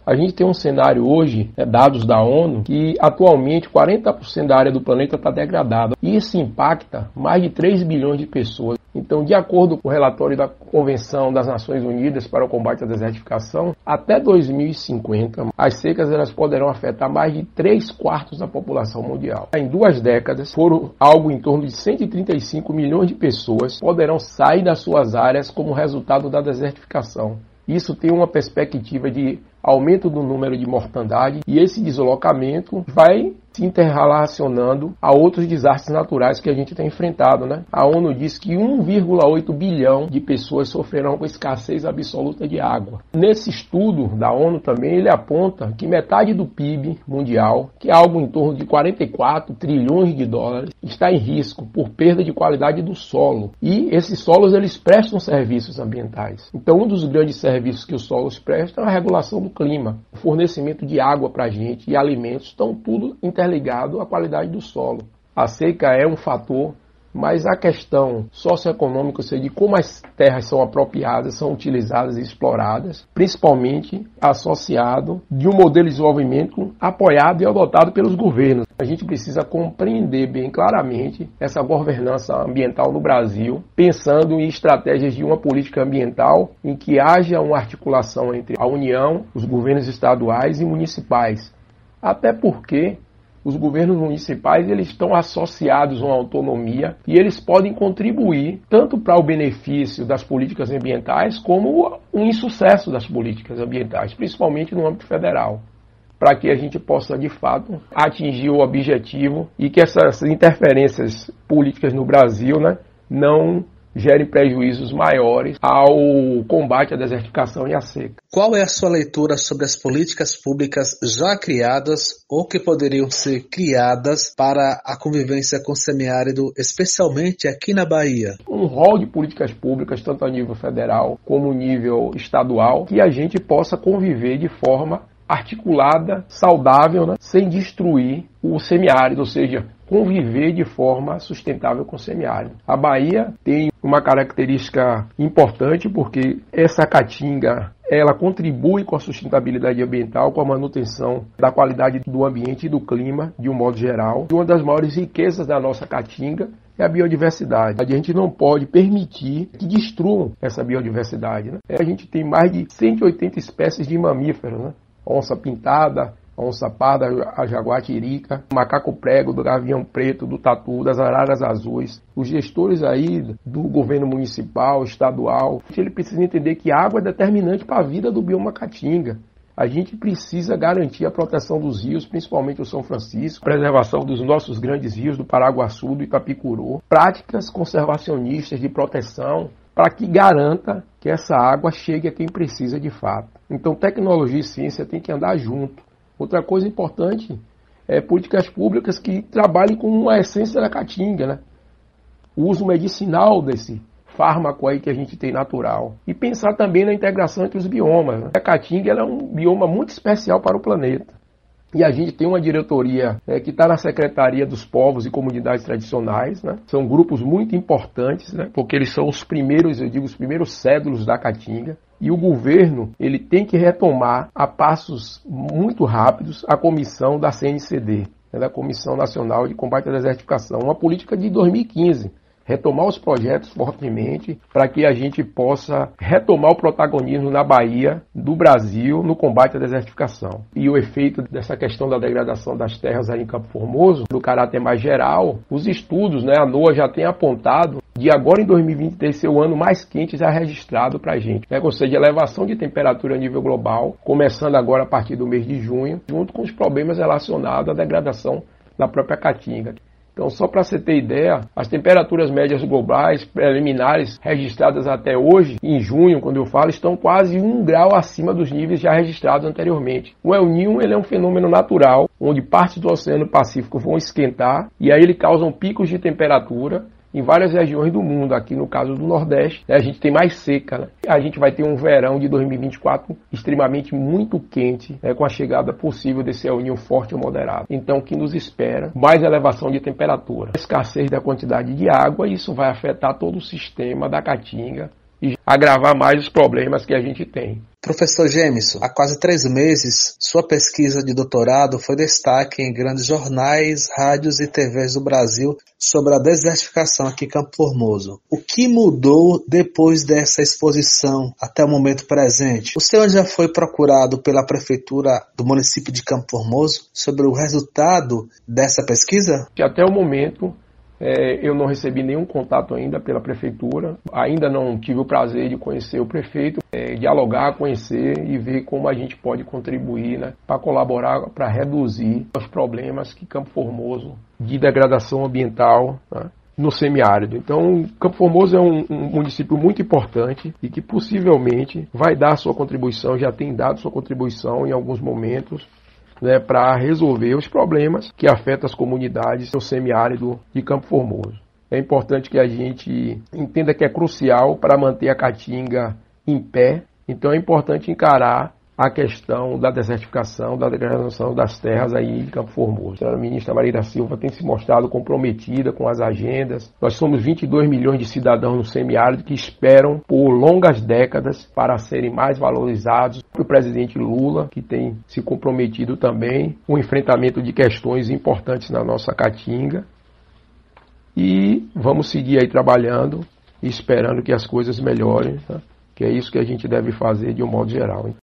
A gente tem um cenário hoje, dados da ONU, que atualmente 40% da área do planeta está degradada. E isso impacta mais de 3 bilhões de pessoas. Então, de acordo com o relatório da Convenção das Nações Unidas para o Combate à Desertificação, até 2050, as secas elas poderão afetar mais de 3/4 da população mundial. Em 2 décadas, foram algo em torno de 135 milhões de pessoas poderão sair das suas áreas como resultado da desertificação. Isso tem uma perspectiva de aumento do número de mortandade e esse deslocamento vai se interrelacionando a outros desastres naturais que a gente tem enfrentado, né? A ONU diz que 1,8 bilhão de pessoas sofrerão com escassez absoluta de água. Nesse estudo da ONU também ele aponta que metade do PIB mundial, que é algo em torno de 44 trilhões de dólares, está em risco por perda de qualidade do solo. E esses solos eles prestam serviços ambientais. Então um dos grandes serviços que os solos prestam é a regulação do clima, o fornecimento de água para a gente e alimentos, estão tudo interligado à qualidade do solo. A seca é um fator, mas a questão socioeconômica, ou seja, de como as terras são apropriadas, são utilizadas e exploradas, principalmente associado de um modelo de desenvolvimento apoiado e adotado pelos governos. A gente precisa compreender bem claramente essa governança ambiental no Brasil, pensando em estratégias de uma política ambiental em que haja uma articulação entre a União, os governos estaduais e municipais. Até porque os governos municipais eles estão associados a uma autonomia e eles podem contribuir tanto para o benefício das políticas ambientais como o insucesso das políticas ambientais, principalmente no âmbito federal, para que a gente possa, de fato, atingir o objetivo e que essas interferências políticas no Brasil, não gerem prejuízos maiores ao combate à desertificação e à seca. Qual é a sua leitura sobre as políticas públicas já criadas ou que poderiam ser criadas para a convivência com o semiárido, especialmente aqui na Bahia? Um rol de políticas públicas, tanto a nível federal como nível estadual, que a gente possa conviver de forma articulada, saudável, sem destruir o semiárido, ou seja, conviver de forma sustentável com o semiárido. A Bahia tem uma característica importante porque essa caatinga ela contribui com a sustentabilidade ambiental, com a manutenção da qualidade do ambiente e do clima, de um modo geral. E uma das maiores riquezas da nossa caatinga é a biodiversidade. A gente não pode permitir que destruam essa biodiversidade. A gente tem mais de 180 espécies de mamíferos, onça pintada, onça parda, a jaguatirica, macaco prego, do gavião preto, do tatu, das araras azuis. Os gestores aí do governo municipal, estadual, ele precisa entender que a água é determinante para a vida do bioma caatinga. A gente precisa garantir a proteção dos rios, principalmente o São Francisco, preservação dos nossos grandes rios, do Paraguaçu, do Itapicuru, práticas conservacionistas de proteção, para que garanta que essa água chegue a quem precisa de fato. Então, tecnologia e ciência têm que andar junto. Outra coisa importante é políticas públicas que trabalhem com a essência da caatinga, o uso medicinal desse fármaco aí que a gente tem natural. E pensar também na integração entre os biomas. A caatinga ela é um bioma muito especial para o planeta. E a gente tem uma diretoria que está na Secretaria dos Povos e Comunidades Tradicionais. São grupos muito importantes, porque eles são os primeiros, os primeiros cédulos da caatinga. E o governo ele tem que retomar a passos muito rápidos a comissão da CNCD, da Comissão Nacional de Combate à Desertificação, uma política de 2015. Retomar os projetos fortemente para que a gente possa retomar o protagonismo na Bahia, do Brasil, no combate à desertificação. E o efeito dessa questão da degradação das terras aí em Campo Formoso, do caráter mais geral, os estudos, a NOAA já tem apontado de agora em 2023 ser o ano mais quente já registrado para a gente. Ou seja, elevação de temperatura a nível global, começando agora a partir do mês de junho, junto com os problemas relacionados à degradação da própria caatinga. Então, só para você ter ideia, as temperaturas médias globais preliminares registradas até hoje, em junho, quando eu falo, estão quase 1 grau acima dos níveis já registrados anteriormente. O El Niño ele é um fenômeno natural, onde partes do Oceano Pacífico vão esquentar, e aí ele causa picos de temperatura em várias regiões do mundo. Aqui no caso do Nordeste, a gente tem mais seca. A gente vai ter um verão de 2024 extremamente muito quente, com a chegada possível desse El Niño forte ou moderado. Então, o que nos espera? Mais elevação de temperatura, escassez da quantidade de água, e isso vai afetar todo o sistema da caatinga e agravar mais os problemas que a gente tem. Professor Gemerson, há quase 3 meses, sua pesquisa de doutorado foi destaque em grandes jornais, rádios e TVs do Brasil sobre a desertificação aqui em Campo Formoso. O que mudou depois dessa exposição até o momento presente? O senhor já foi procurado pela Prefeitura do município de Campo Formoso sobre o resultado dessa pesquisa? Até o momento, eu não recebi nenhum contato ainda pela Prefeitura, ainda não tive o prazer de conhecer o prefeito, dialogar, conhecer e ver como a gente pode contribuir, né, para colaborar, para reduzir os problemas que Campo Formoso de degradação ambiental, né, no semiárido. Então, Campo Formoso é um município muito importante e que possivelmente vai dar sua contribuição, já tem dado sua contribuição em alguns momentos, né, para resolver os problemas que afetam as comunidades do semiárido de Campo Formoso. É importante que a gente entenda que é crucial para manter a Caatinga em pé, então é importante encarar a questão da desertificação, da degradação das terras aí de Campo Formoso. A ministra Maria da Silva tem se mostrado comprometida com as agendas. Nós somos 22 milhões de cidadãos no semiárido que esperam por longas décadas para serem mais valorizados. O presidente Lula, que tem se comprometido também com o enfrentamento de questões importantes na nossa Caatinga. E vamos seguir aí trabalhando e esperando que as coisas melhorem, tá? Que é isso que a gente deve fazer de um modo geral.